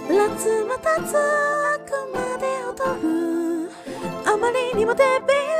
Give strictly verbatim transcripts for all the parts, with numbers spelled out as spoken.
ラツまたつくまで踊るあまりにも手びら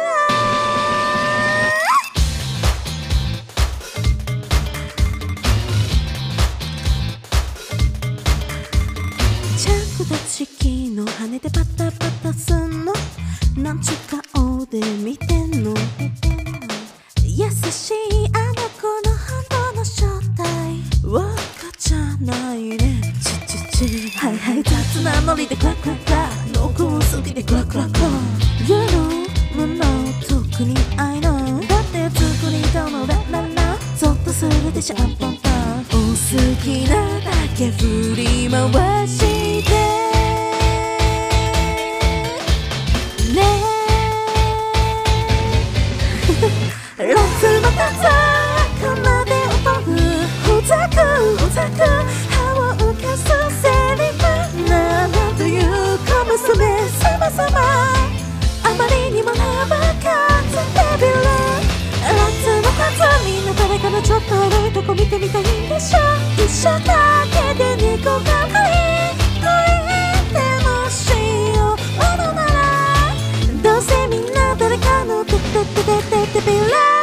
着脱式の羽でパタパタすんのなんちゅう顔で見てんの優しいあの子の本当の正体わかっちゃないねチチチはいはい雑なノリでクラクラクラ濃厚好きでクラクラクラ You know もの特に I know だって作りたのラララゾッとするでしょアンパンパンお好きなだけ振り回してねラツまたつくまで踊るほざくほざく歯を浮かすセリフなんという小娘さまさまあまりにもなばかつデビルラツまたつみんな誰かのちょっと悪いとこ見てみたいんでしょ一緒だけで猫がかりと言ってもしようものならどうせみんな誰かのテテテテテテビラ